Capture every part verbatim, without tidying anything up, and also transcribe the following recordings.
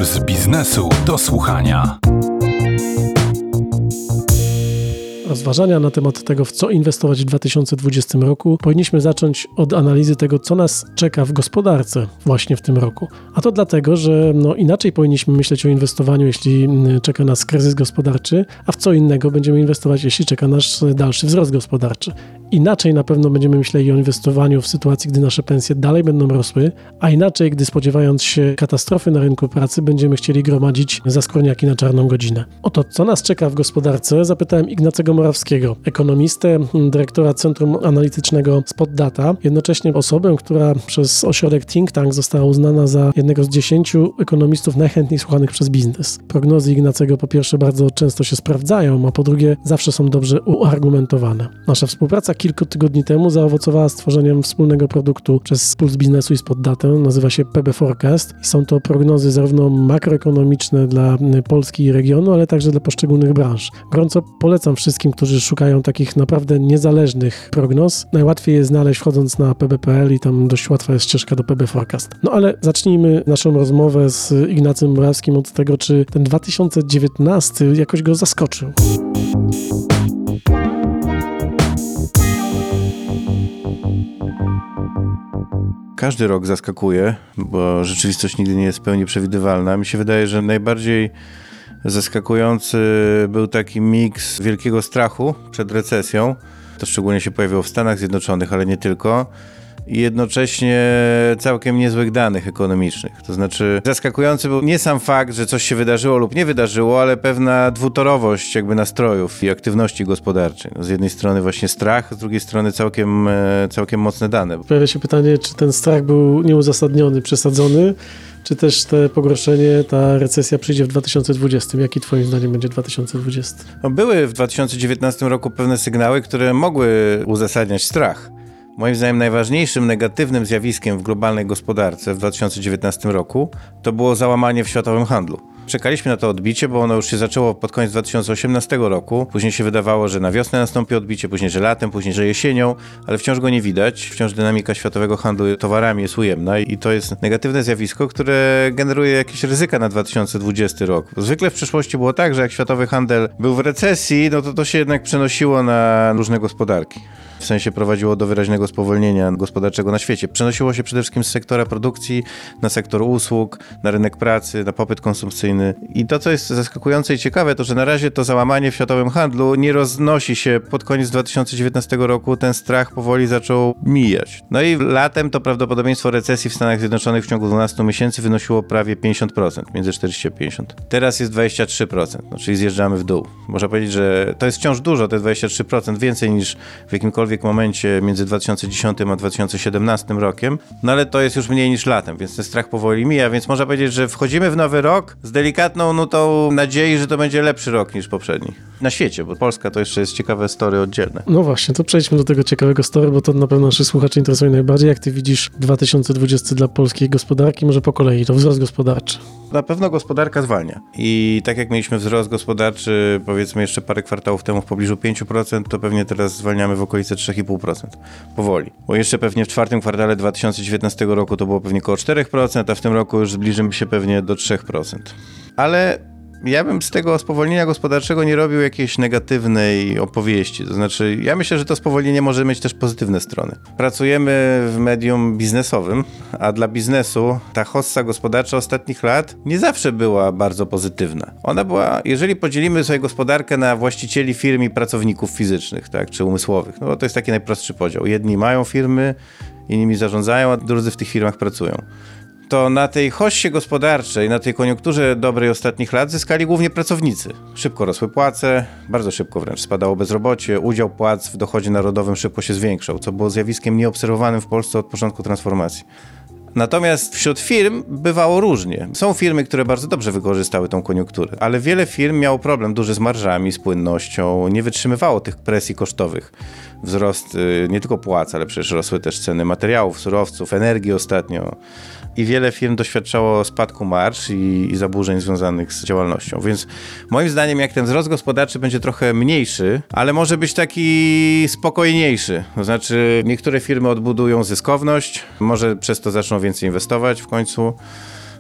Z biznesu do słuchania. Rozważania na temat tego, w co inwestować w dwa tysiące dwudziestym roku, powinniśmy zacząć od analizy tego, co nas czeka w gospodarce właśnie w tym roku. A to dlatego, że no, inaczej powinniśmy myśleć o inwestowaniu, jeśli czeka nas kryzys gospodarczy, a w co innego będziemy inwestować, jeśli czeka nas dalszy wzrost gospodarczy. Inaczej na pewno będziemy myśleli o inwestowaniu w sytuacji, gdy nasze pensje dalej będą rosły, a inaczej, gdy spodziewając się katastrofy na rynku pracy, będziemy chcieli gromadzić zaskórniaki na czarną godzinę. O to, co nas czeka w gospodarce, zapytałem Ignacego Morawskiego, ekonomistę, dyrektora Centrum Analitycznego Spot Data, jednocześnie osobę, która przez ośrodek Think Tank została uznana za jednego z dziesięciu ekonomistów najchętniej słuchanych przez biznes. Prognozy Ignacego po pierwsze bardzo często się sprawdzają, a po drugie zawsze są dobrze uargumentowane. Nasza współpraca kilku tygodni temu zaowocowała stworzeniem wspólnego produktu przez Puls Biznesu i Spot Datę. Nazywa się P B Forecast i są to prognozy zarówno makroekonomiczne dla Polski i regionu, ale także dla poszczególnych branż. Gorąco polecam wszystkim, którzy szukają takich naprawdę niezależnych prognoz. Najłatwiej je znaleźć wchodząc na p b kropka p l i tam dość łatwa jest ścieżka do P B Forecast. No ale zacznijmy naszą rozmowę z Ignacym Morawskim od tego, czy ten dwa tysiące dziewiętnasty jakoś go zaskoczył. Każdy rok zaskakuje, bo rzeczywistość nigdy nie jest w pełni przewidywalna. Mi się wydaje, że najbardziej zaskakujący był taki miks wielkiego strachu przed recesją. To szczególnie się pojawiło w Stanach Zjednoczonych, ale nie tylko. I jednocześnie całkiem niezłych danych ekonomicznych. To znaczy zaskakujący był nie sam fakt, że coś się wydarzyło lub nie wydarzyło, ale pewna dwutorowość jakby nastrojów i aktywności gospodarczej. No z jednej strony właśnie strach, z drugiej strony całkiem, całkiem mocne dane. Pojawia się pytanie, czy ten strach był nieuzasadniony, przesadzony, czy też te pogorszenie, ta recesja przyjdzie w dwa tysiące dwudziestym? Jaki twoim zdaniem będzie dwa tysiące dwudziesty? No były w dwa tysiące dziewiętnastym roku pewne sygnały, które mogły uzasadniać strach. Moim zdaniem najważniejszym negatywnym zjawiskiem w globalnej gospodarce w dwa tysiące dziewiętnastym roku to było załamanie w światowym handlu. Czekaliśmy na to odbicie, bo ono już się zaczęło pod koniec dwa tysiące osiemnastego roku. Później się wydawało, że na wiosnę nastąpi odbicie, później, że latem, później, że jesienią, ale wciąż go nie widać. Wciąż dynamika światowego handlu towarami jest ujemna i to jest negatywne zjawisko, które generuje jakieś ryzyka na dwa tysiące dwudziesty rok. Zwykle w przeszłości było tak, że jak światowy handel był w recesji, no to to się jednak przenosiło na różne gospodarki. W sensie prowadziło do wyraźnego spowolnienia gospodarczego na świecie. Przenosiło się przede wszystkim z sektora produkcji na sektor usług, na rynek pracy, na popyt konsumpcyjny. I to, co jest zaskakujące i ciekawe, to że na razie to załamanie w światowym handlu nie roznosi się. Pod koniec dwa tysiące dziewiętnastego roku ten strach powoli zaczął mijać. No i latem to prawdopodobieństwo recesji w Stanach Zjednoczonych w ciągu dwunastu miesięcy wynosiło prawie pięćdziesiąt procent, między czterdzieści a pięćdziesiąt procent. Teraz jest dwadzieścia trzy procent, no, czyli zjeżdżamy w dół. Można powiedzieć, że to jest wciąż dużo, to jest dwadzieścia trzy procent więcej niż w jakimkolwiek momencie między dwa tysiące dziesiątym a dwa tysiące siedemnastym rokiem, no ale to jest już mniej niż latem, więc ten strach powoli mija, więc można powiedzieć, że wchodzimy w nowy rok z delikatną nutą nadziei, że to będzie lepszy rok niż poprzedni. Na świecie, bo Polska to jeszcze jest ciekawe story oddzielne. No właśnie, to przejdźmy do tego ciekawego story, bo to na pewno naszych słuchaczy interesuje najbardziej. Jak ty widzisz dwa tysiące dwudziesty dla polskiej gospodarki? Może po kolei, to wzrost gospodarczy. Na pewno gospodarka zwalnia. I tak jak mieliśmy wzrost gospodarczy, powiedzmy jeszcze parę kwartałów temu w pobliżu pięć procent, to pewnie teraz zwalniamy w okolice trzy i pół procent. Powoli. Bo jeszcze pewnie w czwartym kwartale dwa tysiące dziewiętnastego roku to było pewnie około cztery procent, a w tym roku już zbliżymy się pewnie do trzy procent. Ale ja bym z tego spowolnienia gospodarczego nie robił jakiejś negatywnej opowieści. To znaczy, ja myślę, że to spowolnienie może mieć też pozytywne strony. Pracujemy w medium biznesowym, a dla biznesu ta hossa gospodarcza ostatnich lat nie zawsze była bardzo pozytywna. Ona była, jeżeli podzielimy sobie gospodarkę na właścicieli firm i pracowników fizycznych, tak, czy umysłowych, no to jest taki najprostszy podział. Jedni mają firmy, inni nimi zarządzają, a drudzy w tych firmach pracują. To na tej hossie gospodarczej, na tej koniunkturze dobrej ostatnich lat zyskali głównie pracownicy. Szybko rosły płace, bardzo szybko wręcz spadało bezrobocie, udział płac w dochodzie narodowym szybko się zwiększał, co było zjawiskiem nieobserwowanym w Polsce od początku transformacji. Natomiast wśród firm bywało różnie. Są firmy, które bardzo dobrze wykorzystały tą koniunkturę, ale wiele firm miało problem duży z marżami, z płynnością, nie wytrzymywało tych presji kosztowych. Wzrost nie tylko płac, ale przecież rosły też ceny materiałów, surowców, energii ostatnio. I wiele firm doświadczało spadku marż i, i zaburzeń związanych z działalnością. Więc moim zdaniem, jak ten wzrost gospodarczy będzie trochę mniejszy, ale może być taki spokojniejszy. To znaczy niektóre firmy odbudują zyskowność, może przez to zaczną więcej inwestować w końcu.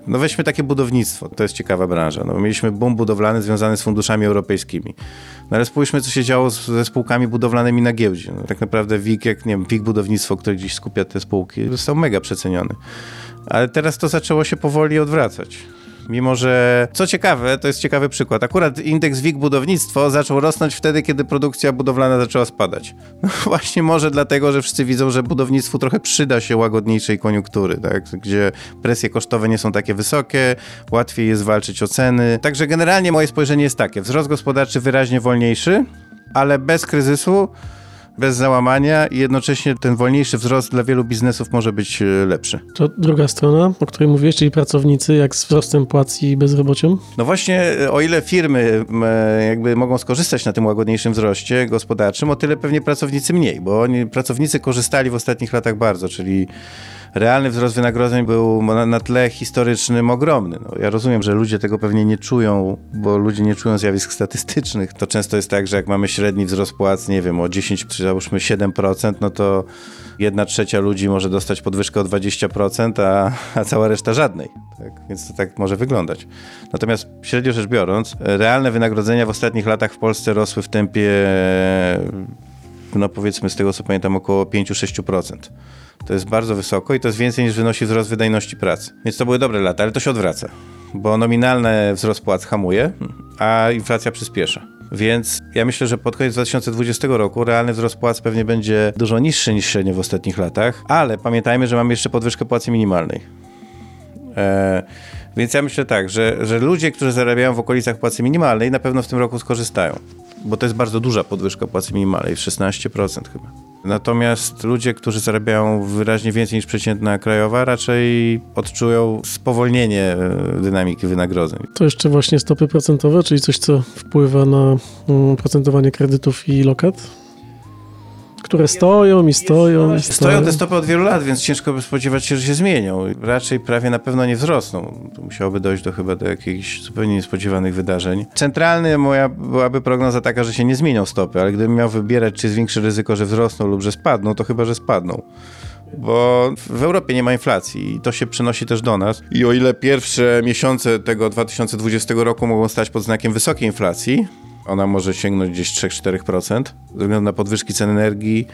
No weźmy takie budownictwo, to jest ciekawa branża. No, mieliśmy boom budowlany związany z funduszami europejskimi. No ale spójrzmy, co się działo z, ze spółkami budowlanymi na giełdzie. No, tak naprawdę W I K, jak nie wiem, W I K Budownictwo, które dziś skupia te spółki, został mega przeceniony. Ale teraz to zaczęło się powoli odwracać. Mimo że, co ciekawe, to jest ciekawy przykład, akurat indeks W I K Budownictwo zaczął rosnąć wtedy, kiedy produkcja budowlana zaczęła spadać. No właśnie może dlatego, że wszyscy widzą, że budownictwu trochę przyda się łagodniejszej koniunktury, tak? Gdzie presje kosztowe nie są takie wysokie, łatwiej jest walczyć o ceny. Także generalnie moje spojrzenie jest takie, wzrost gospodarczy wyraźnie wolniejszy, ale bez kryzysu, bez załamania i jednocześnie ten wolniejszy wzrost dla wielu biznesów może być lepszy. To druga strona, o której mówiłeś, czyli pracownicy, jak z wzrostem płac i bezrobociem? No właśnie, o ile firmy jakby mogą skorzystać na tym łagodniejszym wzroście gospodarczym, o tyle pewnie pracownicy mniej, bo oni, pracownicy korzystali w ostatnich latach bardzo, czyli realny wzrost wynagrodzeń był na, na tle historycznym ogromny. No, ja rozumiem, że ludzie tego pewnie nie czują, bo ludzie nie czują zjawisk statystycznych. To często jest tak, że jak mamy średni wzrost płac, nie wiem, o dziesięć czy załóżmy siedem procent, no to jedna trzecia ludzi może dostać podwyżkę o dwadzieścia procent, a, a cała reszta żadnej. Tak? Więc to tak może wyglądać. Natomiast średnio rzecz biorąc, realne wynagrodzenia w ostatnich latach w Polsce rosły w tempie, no powiedzmy z tego co pamiętam, około pięć do sześciu procent. To jest bardzo wysoko i to jest więcej niż wynosi wzrost wydajności pracy. Więc to były dobre lata, ale to się odwraca, bo nominalny wzrost płac hamuje, a inflacja przyspiesza. Więc ja myślę, że pod koniec dwa tysiące dwudziestego roku realny wzrost płac pewnie będzie dużo niższy niż średnio w ostatnich latach, ale pamiętajmy, że mamy jeszcze podwyżkę płacy minimalnej. Eee, więc ja myślę tak, że, że ludzie, którzy zarabiają w okolicach płacy minimalnej, na pewno w tym roku skorzystają, bo to jest bardzo duża podwyżka płacy minimalnej, szesnaście procent chyba. Natomiast ludzie, którzy zarabiają wyraźnie więcej niż przeciętna krajowa, raczej odczują spowolnienie dynamiki wynagrodzeń. To jeszcze właśnie stopy procentowe, czyli coś, co wpływa na um, procentowanie kredytów i lokat? Które stoją i stoją i stoją. Stoją te stopy od wielu lat, więc ciężko by spodziewać się, że się zmienią. Raczej prawie na pewno nie wzrosną. Tu musiałoby dojść do chyba do jakichś zupełnie niespodziewanych wydarzeń. Centralny moja byłaby prognoza taka, że się nie zmienią stopy, ale gdybym miał wybierać, czy jest większe ryzyko, że wzrosną lub że spadną, to chyba, że spadną. Bo w Europie nie ma inflacji i to się przenosi też do nas. I o ile pierwsze miesiące tego dwa tysiące dwudziestego roku mogą stać pod znakiem wysokiej inflacji, ona może sięgnąć gdzieś trzy do czterech procent ze względu na podwyżki cen energii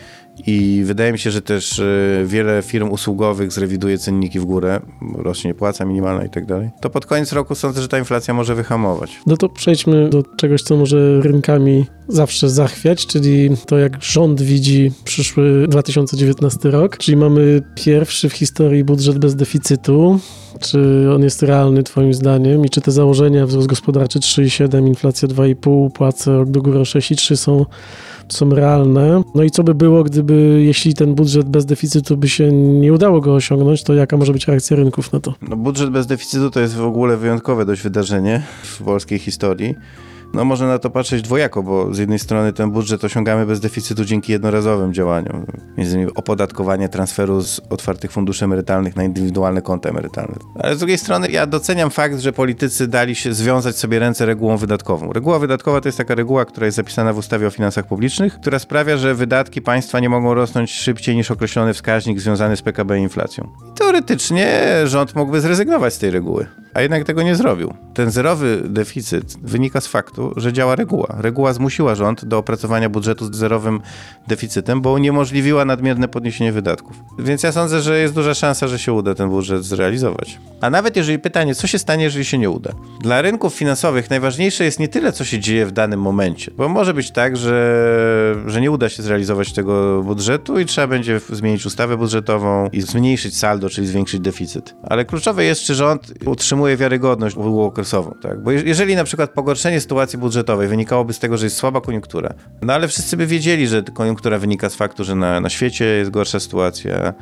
i wydaje mi się, że też y, wiele firm usługowych zrewiduje cenniki w górę, rośnie płaca minimalna i tak dalej. To pod koniec roku sądzę, że ta inflacja może wyhamować. No to przejdźmy do czegoś, co może rynkami zawsze zachwiać, czyli to, jak rząd widzi przyszły dwa tysiące dziewiętnasty rok, czyli mamy pierwszy w historii budżet bez deficytu. Czy on jest realny twoim zdaniem i czy te założenia, wzrost gospodarczy trzy przecinek siedem, inflacja dwa przecinek pięć, płace rok do góry o sześć przecinek trzy są, są realne? No i co by było, gdyby, jeśli ten budżet bez deficytu by się nie udało go osiągnąć, to jaka może być reakcja rynków na to? No, budżet bez deficytu to jest w ogóle wyjątkowe dość wydarzenie w polskiej historii. No można na to patrzeć dwojako, bo z jednej strony ten budżet osiągamy bez deficytu dzięki jednorazowym działaniom. Między innymi opodatkowanie transferu z otwartych funduszy emerytalnych na indywidualne konta emerytalne. Ale z drugiej strony ja doceniam fakt, że politycy dali się związać sobie ręce regułą wydatkową. Reguła wydatkowa to jest taka reguła, która jest zapisana w ustawie o finansach publicznych, która sprawia, że wydatki państwa nie mogą rosnąć szybciej niż określony wskaźnik związany z P K B i inflacją. I teoretycznie rząd mógłby zrezygnować z tej reguły, a jednak tego nie zrobił. Ten zerowy deficyt wynika z faktu, że działa reguła. Reguła zmusiła rząd do opracowania budżetu z zerowym deficytem, bo uniemożliwiła nadmierne podniesienie wydatków. Więc ja sądzę, że jest duża szansa, że się uda ten budżet zrealizować. A nawet jeżeli pytanie, co się stanie, jeżeli się nie uda? Dla rynków finansowych najważniejsze jest nie tyle, co się dzieje w danym momencie, bo może być tak, że, że nie uda się zrealizować tego budżetu i trzeba będzie zmienić ustawę budżetową i zmniejszyć saldo, czyli zwiększyć deficyt. Ale kluczowe jest, czy rząd utrzymuje wiarygodność długookresową, tak? Bo jeżeli na przykład pogorszenie sytuacji budżetowej wynikałoby z tego, że jest słaba koniunktura, no ale wszyscy by wiedzieli, że koniunktura wynika z faktu, że na, na świecie jest gorsza sytuacja,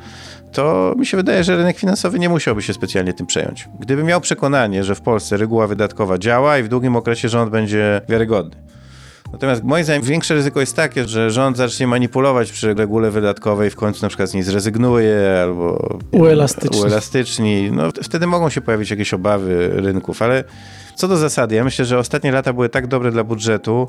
to mi się wydaje, że rynek finansowy nie musiałby się specjalnie tym przejąć. Gdyby miał przekonanie, że w Polsce reguła wydatkowa działa i w długim okresie rząd będzie wiarygodny. Natomiast moim zdaniem większe ryzyko jest takie, że rząd zacznie manipulować przy regule wydatkowej i w końcu na przykład z niej zrezygnuje albo uelastyczni. uelastyczni. No wtedy mogą się pojawić jakieś obawy rynków, ale co do zasady, ja myślę, że ostatnie lata były tak dobre dla budżetu,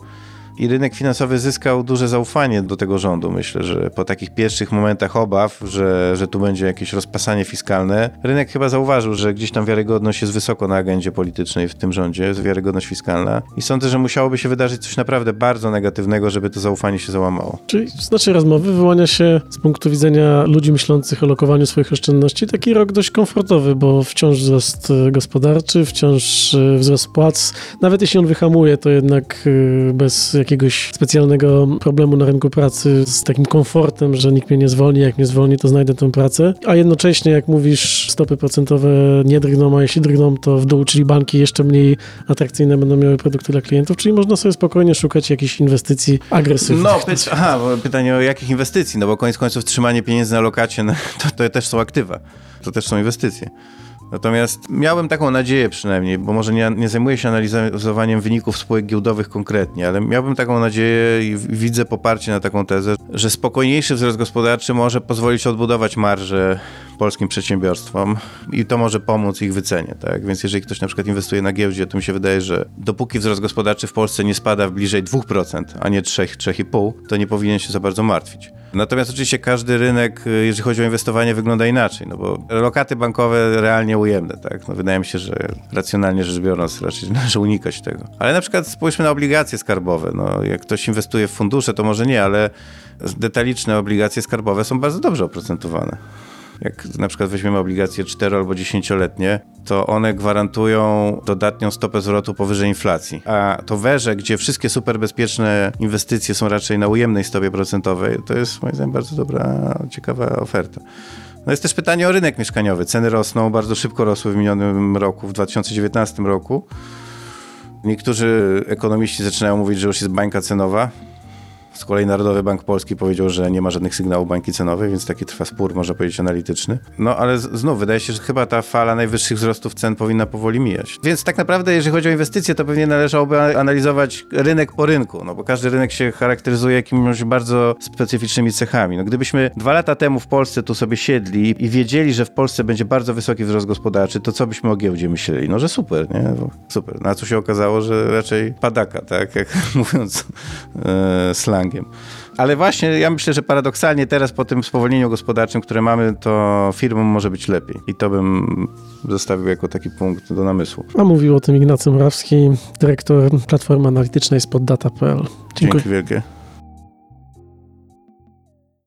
i rynek finansowy zyskał duże zaufanie do tego rządu. Myślę, że po takich pierwszych momentach obaw, że, że tu będzie jakieś rozpasanie fiskalne, rynek chyba zauważył, że gdzieś tam wiarygodność jest wysoko na agendzie politycznej w tym rządzie, jest wiarygodność fiskalna i sądzę, że musiałoby się wydarzyć coś naprawdę bardzo negatywnego, żeby to zaufanie się załamało. Czyli z naszej rozmowy wyłania się z punktu widzenia ludzi myślących o lokowaniu swoich oszczędności taki rok dość komfortowy, bo wciąż wzrost gospodarczy, wciąż wzrost płac. Nawet jeśli on wyhamuje, to jednak bez jakiegoś specjalnego problemu na rynku pracy, z takim komfortem, że nikt mnie nie zwolni, jak mnie zwolni, to znajdę tę pracę. A jednocześnie, jak mówisz, stopy procentowe nie drgną, a jeśli drgną, to w dół, czyli banki jeszcze mniej atrakcyjne będą miały produkty dla klientów, czyli można sobie spokojnie szukać jakichś inwestycji agresywnych. No, py- aha, bo pytanie o jakich inwestycji, no bo koniec końców trzymanie pieniędzy na lokacie, no, to, to też są aktywa, to też są inwestycje. Natomiast miałem taką nadzieję przynajmniej, bo może nie, nie zajmuję się analizowaniem wyników spółek giełdowych konkretnie, ale miałbym taką nadzieję i widzę poparcie na taką tezę, że spokojniejszy wzrost gospodarczy może pozwolić odbudować marże polskim przedsiębiorstwom i to może pomóc ich wycenie, tak? Więc jeżeli ktoś na przykład inwestuje na giełdzie, to mi się wydaje, że dopóki wzrost gospodarczy w Polsce nie spada w bliżej dwa procent, a nie trzy, trzy i pół, to nie powinien się za bardzo martwić. Natomiast oczywiście każdy rynek, jeżeli chodzi o inwestowanie, wygląda inaczej, no bo lokaty bankowe realnie ujemne, tak? No wydaje mi się, że racjonalnie rzecz biorąc raczej należy unikać tego. Ale na przykład spójrzmy na obligacje skarbowe, no jak ktoś inwestuje w fundusze, to może nie, ale detaliczne obligacje skarbowe są bardzo dobrze oprocentowane. Jak na przykład weźmiemy obligacje cztero- albo dziesięcioletnie, to one gwarantują dodatnią stopę zwrotu powyżej inflacji. A to werze, gdzie wszystkie superbezpieczne inwestycje są raczej na ujemnej stopie procentowej, to jest moim zdaniem bardzo dobra, ciekawa oferta. No jest też pytanie o rynek mieszkaniowy. Ceny rosną, bardzo szybko rosły w minionym roku, w dwa tysiące dziewiętnastym roku. Niektórzy ekonomiści zaczynają mówić, że już jest bańka cenowa. Z kolei Narodowy Bank Polski powiedział, że nie ma żadnych sygnałów bańki cenowej, więc taki trwa spór, można powiedzieć, analityczny. No ale z- znów wydaje się, że chyba ta fala najwyższych wzrostów cen powinna powoli mijać. Więc tak naprawdę, jeżeli chodzi o inwestycje, to pewnie należałoby analizować rynek po rynku, no bo każdy rynek się charakteryzuje jakimiś bardzo specyficznymi cechami. No gdybyśmy dwa lata temu w Polsce tu sobie siedli i wiedzieli, że w Polsce będzie bardzo wysoki wzrost gospodarczy, to co byśmy o giełdzie myśleli? No, że super, nie? No, super. No a co się okazało, że raczej padaka, tak? Jak mówiąc e, slangiem. Ale właśnie ja myślę, że paradoksalnie teraz po tym spowolnieniu gospodarczym, które mamy, to firmom może być lepiej. I to bym zostawił jako taki punkt do namysłu. A mówił o tym Ignacy Morawski, dyrektor Platformy Analitycznej spod data kropka p l. Dziękuję. Dzięki wielkie.